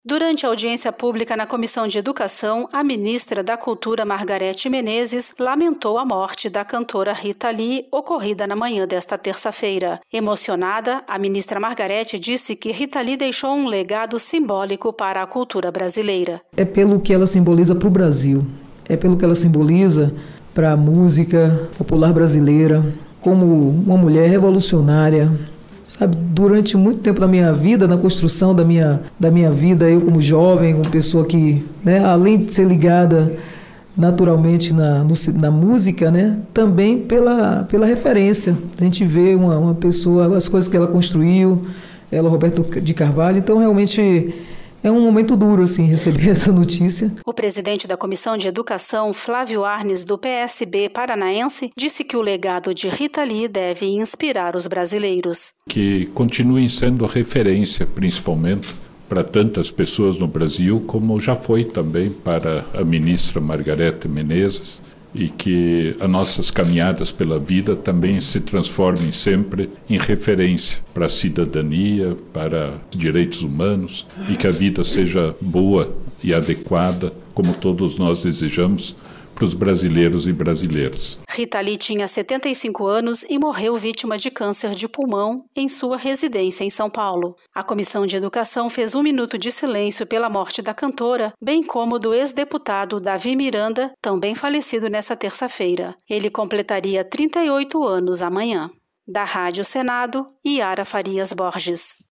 Durante a audiência pública na Comissão de Educação, a ministra da Cultura, Margarete Menezes, lamentou a morte da cantora Rita Lee, ocorrida na manhã desta terça-feira. Emocionada, a ministra Margarete disse que Rita Lee deixou um legado simbólico para a cultura brasileira. É pelo que ela simboliza para o Brasil, é pelo que ela simboliza para a música popular brasileira, como uma mulher revolucionária. Sabe, durante muito tempo da minha vida, na construção da minha vida, eu como jovem, uma pessoa que, além de ser ligada naturalmente na música, também pela referência. A gente vê uma pessoa, as coisas que ela construiu, ela, Roberto de Carvalho, então realmente é um momento duro, assim, receber essa notícia. O presidente da Comissão de Educação, Flávio Arnes, do PSB paranaense, disse que o legado de Rita Lee deve inspirar os brasileiros. Que continuem sendo referência, principalmente, para tantas pessoas no Brasil, como já foi também para a ministra Margarete Menezes, e que as nossas caminhadas pela vida também se transformem sempre em referência para a cidadania, para direitos humanos, e que a vida seja boa e adequada, como todos nós desejamos, para os brasileiros e brasileiras. Rita Lee tinha 75 anos e morreu vítima de câncer de pulmão em sua residência em São Paulo. A Comissão de Educação fez 1 minuto de silêncio pela morte da cantora, bem como do ex-deputado Davi Miranda, também falecido nessa terça-feira. Ele completaria 38 anos amanhã. Da Rádio Senado, Yara Farias Borges.